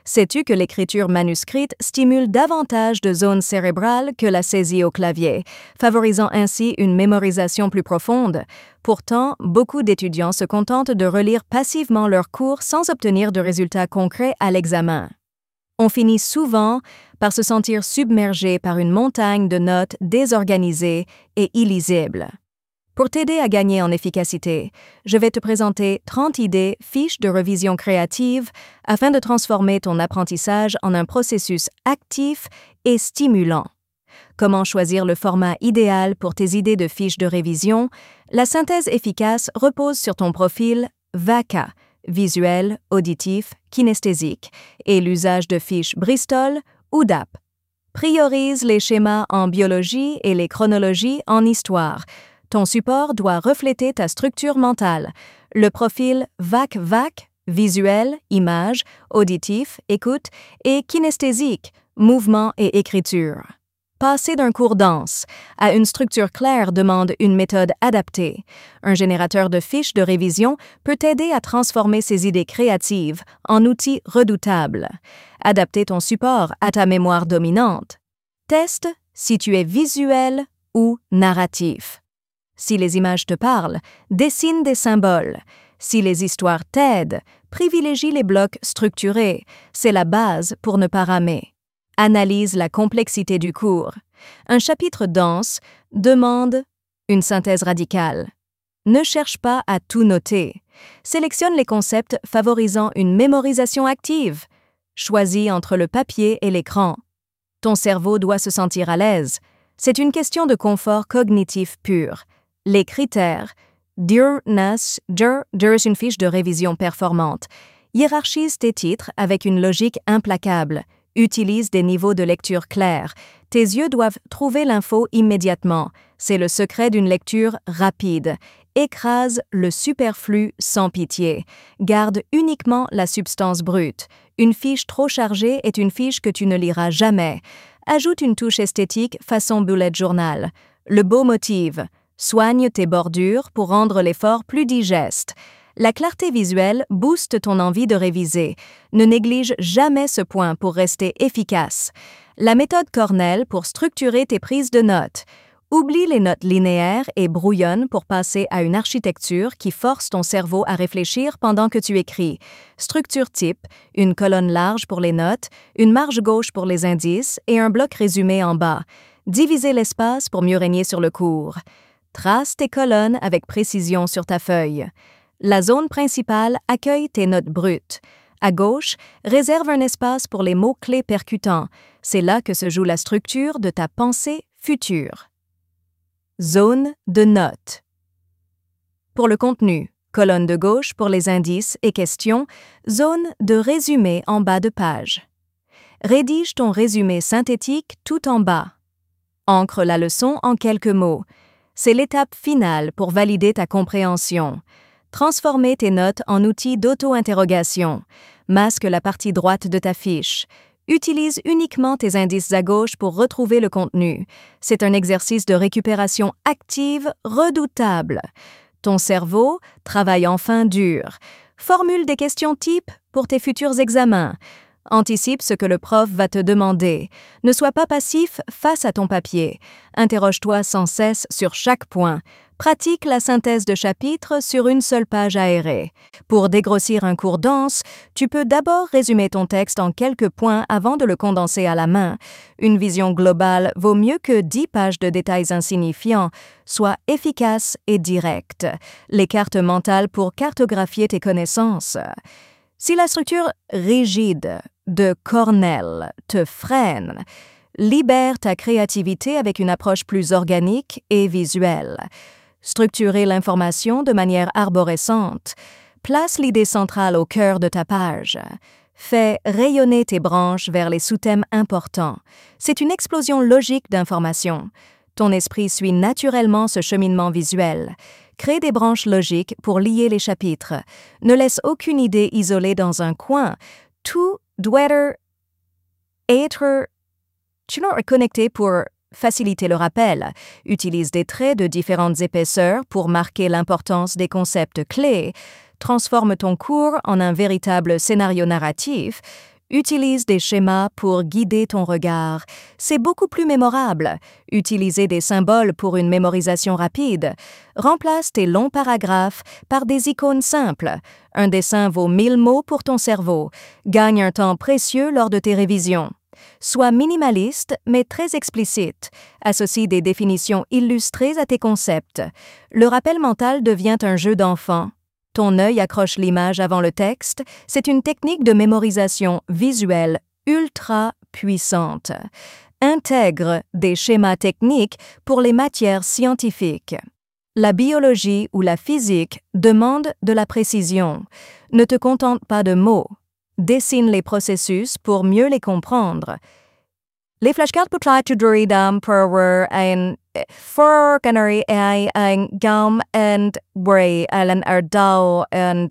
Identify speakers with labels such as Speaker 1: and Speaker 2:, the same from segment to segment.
Speaker 1: Sais-tu que l'écriture manuscrite stimule davantage de zones cérébrales que la saisie au clavier, favorisant ainsi une mémorisation plus profonde? Pourtant, beaucoup d'étudiants se contentent de relire passivement leurs cours sans obtenir de résultats concrets à l'examen. On finit souvent par se sentir submergé par une montagne de notes désorganisées et illisibles. Pour t'aider à gagner en efficacité, je vais te présenter 30 idées fiches de revision créative afin de transformer ton apprentissage en un processus actif et stimulant. Comment choisir le format idéal pour tes idées de fiches de révision? La synthèse efficace repose sur ton profil VACA, visuel, auditif, kinesthésique, et l'usage de fiches Bristol ou DAP. Priorise les schémas en biologie et les chronologies en histoire. Ton support doit refléter ta structure mentale. Le profil VAC-VAC, visuel, image, auditif, écoute, et kinesthésique, mouvement et écriture. Passer d'un cours dense à une structure claire demande une méthode adaptée. Un générateur de fiches de révision peut t'aider à transformer ces idées créatives en outils redoutables. Adapter ton support à ta mémoire dominante. Teste si tu es visuel ou narratif. Si les images te parlent, dessine des symboles. Si les histoires t'aident, privilégie les blocs structurés. C'est la base pour ne pas ramer. Analyse la complexité du cours. Un chapitre dense demande une synthèse radicale. Ne cherche pas à tout noter. Sélectionne les concepts favorisant une mémorisation active. Choisis entre le papier et l'écran. Ton cerveau doit se sentir à l'aise. C'est une question de confort cognitif pur. Les critères. Dir une fiche de révision performante. Hiérarchise tes titres avec une logique implacable. Utilise des niveaux de lecture clairs. Tes yeux doivent trouver l'info immédiatement. C'est le secret d'une lecture rapide. Écrase le superflu sans pitié. Garde uniquement la substance brute. Une fiche trop chargée est une fiche que tu ne liras jamais. Ajoute une touche esthétique façon bullet journal. Le beau motive. Soigne tes bordures pour rendre l'effort plus digeste. La clarté visuelle booste ton envie de réviser. Ne néglige jamais ce point pour rester efficace. La méthode Cornell pour structurer tes prises de notes. Oublie les notes linéaires et brouillonnes pour passer à une architecture qui force ton cerveau à réfléchir pendant que tu écris. Structure type, une colonne large pour les notes, une marge gauche pour les indices et un bloc résumé en bas. Diviser l'espace pour mieux régner sur le cours. Trace tes colonnes avec précision sur ta feuille. La zone principale accueille tes notes brutes. À gauche, réserve un espace pour les mots-clés percutants. C'est là que se joue la structure de ta pensée future. Zone de notes. Pour le contenu, colonne de gauche pour les indices et questions, zone de résumé en bas de page. Rédige ton résumé synthétique tout en bas. Ancre la leçon en quelques mots. C'est l'étape finale pour valider ta compréhension. Transformer tes notes en outil d'auto-interrogation. Masque la partie droite de ta fiche. Utilise uniquement tes indices à gauche pour retrouver le contenu. C'est un exercice de récupération active redoutable. Ton cerveau travaille enfin dur. Formule des questions types pour tes futurs examens. Anticipe ce que le prof va te demander. Ne sois pas passif face à ton papier. Interroge-toi sans cesse sur chaque point. Pratique la synthèse de chapitres sur une seule page aérée. Pour dégrossir un cours dense, tu peux d'abord résumer ton texte en quelques points avant de le condenser à la main. Une vision globale vaut mieux que 10 pages de détails insignifiants. Sois efficace et direct. Les cartes mentales pour cartographier tes connaissances. Si la structure rigide de Cornell te freine, libère ta créativité avec une approche plus organique et visuelle. Structurer l'information de manière arborescente. Place l'idée centrale au cœur de ta page. Fais rayonner tes branches vers les sous-thèmes importants. C'est une explosion logique d'informations. Ton esprit suit naturellement ce cheminement visuel. Crée des branches logiques pour lier les chapitres. Ne laisse aucune idée isolée dans un coin. Tout doit être connecté pour faciliter le rappel. Utilise des traits de différentes épaisseurs pour marquer l'importance des concepts clés. Transforme ton cours en un véritable scénario narratif. Utilise des schémas pour guider ton regard. C'est beaucoup plus mémorable. Utilisez des symboles pour une mémorisation rapide. Remplace tes longs paragraphes par des icônes simples. Un dessin vaut 1000 mots pour ton cerveau. Gagne un temps précieux lors de tes révisions. Sois minimaliste, mais très explicite. Associe des définitions illustrées à tes concepts. Le rappel mental devient un jeu d'enfant. Ton œil accroche l'image avant le texte. C'est une technique de mémorisation visuelle ultra puissante. Intègre des schémas techniques pour les matières scientifiques. La biologie ou la physique demandent de la précision. Ne te contente pas de mots. Dessine les processus pour mieux les comprendre. Les flashcards pour tu dam per ein for canary ein gam and bray allen ardao and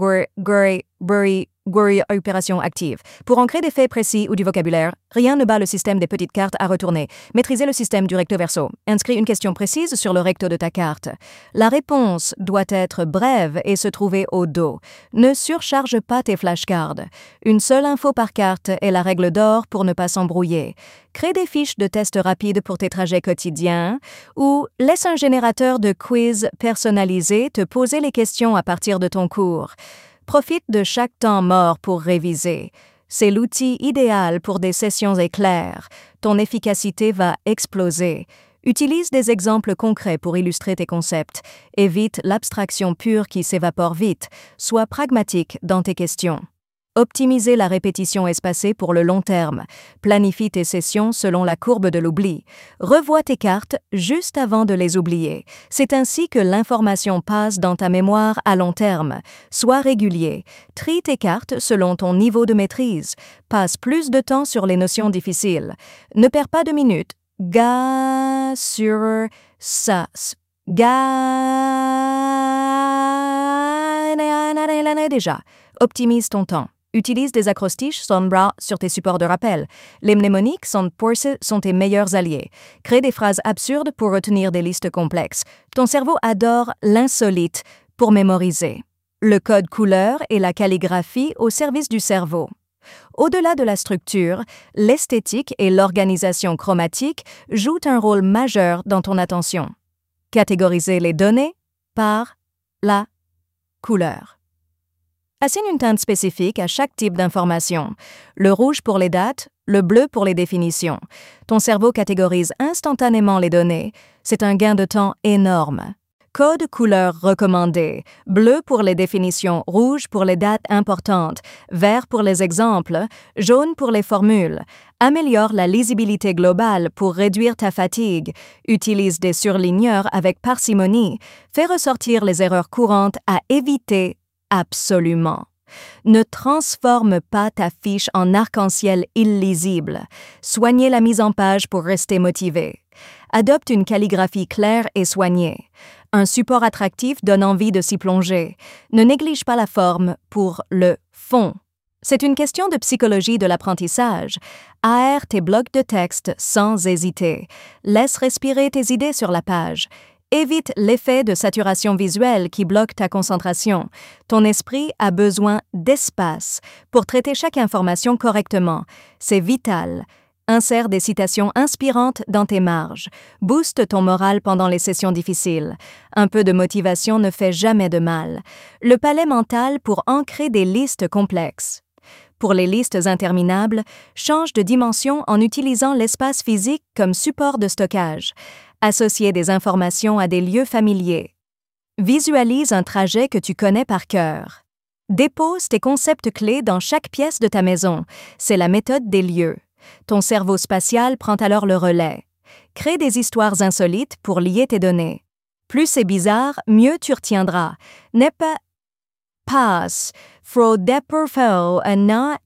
Speaker 1: bury opération active. Pour ancrer des faits précis ou du vocabulaire, rien ne bat le système des petites cartes à retourner. Maîtrisez le système du recto verso. Inscris une question précise sur le recto de ta carte. La réponse doit être brève et se trouver au dos. Ne surcharge pas tes flashcards. Une seule info par carte est la règle d'or pour ne pas s'embrouiller. Crée des fiches de tests rapides pour tes trajets quotidiens ou laisse un générateur de quiz personnalisé te poser les questions à partir de ton cours. Profite de chaque temps mort pour réviser. C'est l'outil idéal pour des sessions éclairs. Ton efficacité va exploser. Utilise des exemples concrets pour illustrer tes concepts. Évite l'abstraction pure qui s'évapore vite. Sois pragmatique dans tes questions. Optimiser la répétition espacée pour le long terme. Planifie tes sessions selon la courbe de l'oubli. Revois tes cartes juste avant de les oublier. C'est ainsi que l'information passe dans ta mémoire à long terme. Sois régulier. Trie tes cartes selon ton niveau de maîtrise. Passe plus de temps sur les notions difficiles. Ne perds pas de minutes. Ga sur ça. Déjà. Optimise ton temps. Utilise des acrostiches Sonbra sur tes supports de rappel. Les mnémoniques sont tes meilleurs alliés. Crée des phrases absurdes pour retenir des listes complexes. Ton cerveau adore l'insolite pour mémoriser. Le code couleur et la calligraphie au service du cerveau. Au-delà de la structure, l'esthétique et l'organisation chromatique jouent un rôle majeur dans ton attention. Catégoriser les données par la couleur. Assigne une teinte spécifique à chaque type d'information. Le rouge pour les dates, le bleu pour les définitions. Ton cerveau catégorise instantanément les données. C'est un gain de temps énorme. Code couleur recommandé. Bleu pour les définitions, rouge pour les dates importantes, vert pour les exemples, jaune pour les formules. Améliore la lisibilité globale pour réduire ta fatigue. Utilise des surligneurs avec parcimonie. Fais ressortir les erreurs courantes à éviter absolument. Ne transforme pas ta fiche en arc-en-ciel illisible. Soignez la mise en page pour rester motivé. Adopte une calligraphie claire et soignée. Un support attractif donne envie de s'y plonger. Ne néglige pas la forme pour le fond. C'est une question de psychologie de l'apprentissage. Aère tes blocs de texte sans hésiter. Laisse respirer tes idées sur la page. Évite l'effet de saturation visuelle qui bloque ta concentration. Ton esprit a besoin d'espace pour traiter chaque information correctement. C'est vital. Insère des citations inspirantes dans tes marges. Booste ton moral pendant les sessions difficiles. Un peu de motivation ne fait jamais de mal. Le palais mental pour ancrer des listes complexes. Pour les listes interminables, change de dimension en utilisant l'espace physique comme support de stockage. Associer des informations à des lieux familiers. Visualise un trajet que tu connais par cœur. Dépose tes concepts clés dans chaque pièce de ta maison. C'est la méthode des lieux. Ton cerveau spatial prend alors le relais. Crée des histoires insolites pour lier tes données. Plus c'est bizarre, mieux tu retiendras. N'est pas pass, fro depper fel na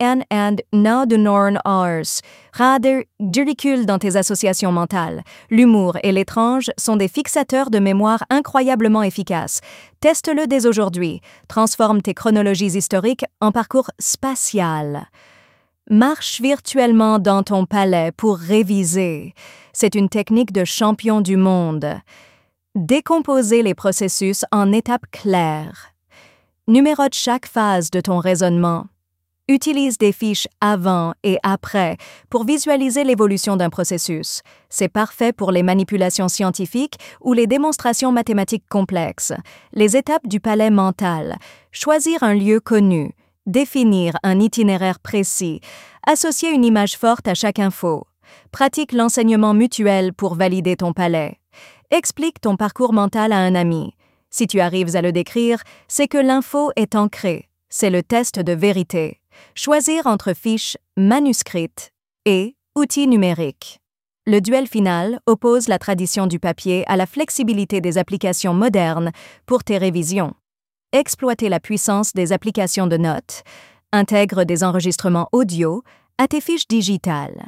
Speaker 1: de norn ars. Rader du ridicule dans tes associations mentales. L'humour et l'étrange sont des fixateurs de mémoire incroyablement efficaces. Teste-le dès aujourd'hui. Transforme tes chronologies historiques en parcours spatial. Marche virtuellement dans ton palais pour réviser. C'est une technique de champion du monde. Décomposer les processus en étapes claires. Numérote chaque phase de ton raisonnement. Utilise des fiches avant et après pour visualiser l'évolution d'un processus. C'est parfait pour les manipulations scientifiques ou les démonstrations mathématiques complexes. Les étapes du palais mental. Choisir un lieu connu. Définir un itinéraire précis. Associer une image forte à chaque info. Pratique l'enseignement mutuel pour valider ton palais. Explique ton parcours mental à un ami. Si tu arrives à le décrire, c'est que l'info est ancrée. C'est le test de vérité. Choisir entre fiches manuscrites et outils numériques. Le duel final oppose la tradition du papier à la flexibilité des applications modernes pour tes révisions. Exploiter la puissance des applications de notes. Intègre des enregistrements audio à tes fiches digitales.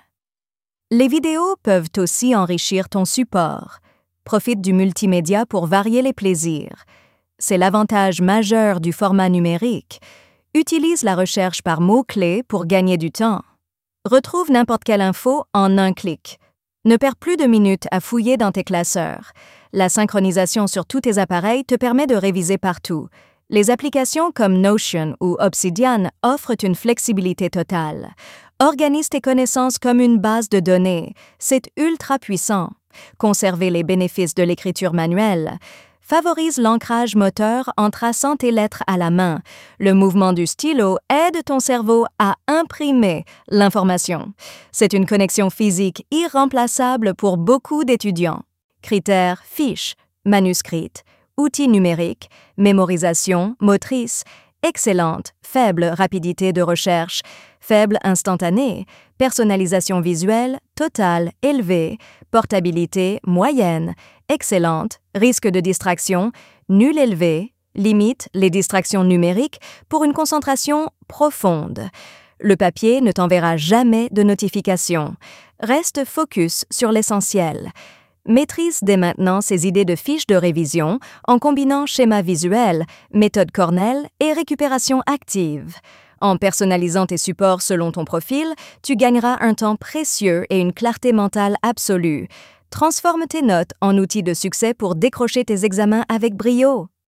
Speaker 1: Les vidéos peuvent aussi enrichir ton support. Profite du multimédia pour varier les plaisirs. C'est l'avantage majeur du format numérique. Utilise la recherche par mots-clés pour gagner du temps. Retrouve n'importe quelle info en un clic. Ne perds plus de minutes à fouiller dans tes classeurs. La synchronisation sur tous tes appareils te permet de réviser partout. Les applications comme Notion ou Obsidian offrent une flexibilité totale. Organise tes connaissances comme une base de données. C'est ultra puissant. Conserver les bénéfices de l'écriture manuelle. Favorise l'ancrage moteur en traçant tes lettres à la main. Le mouvement du stylo aide ton cerveau à imprimer l'information. C'est une connexion physique irremplaçable pour beaucoup d'étudiants. Critères fiches, manuscrites, outils numériques, mémorisation, motrice, excellente, faible rapidité de recherche, faible instantanée, personnalisation visuelle, totale, élevée, portabilité, moyenne, excellente, risque de distraction, nul élevé, limite les distractions numériques pour une concentration profonde. Le papier ne t'enverra jamais de notifications. Reste focus sur l'essentiel. Maîtrise dès maintenant ces idées de fiches de révision en combinant schéma visuel, méthode Cornell et récupération active. En personnalisant tes supports selon ton profil, tu gagneras un temps précieux et une clarté mentale absolue. Transforme tes notes en outil de succès pour décrocher tes examens avec brio.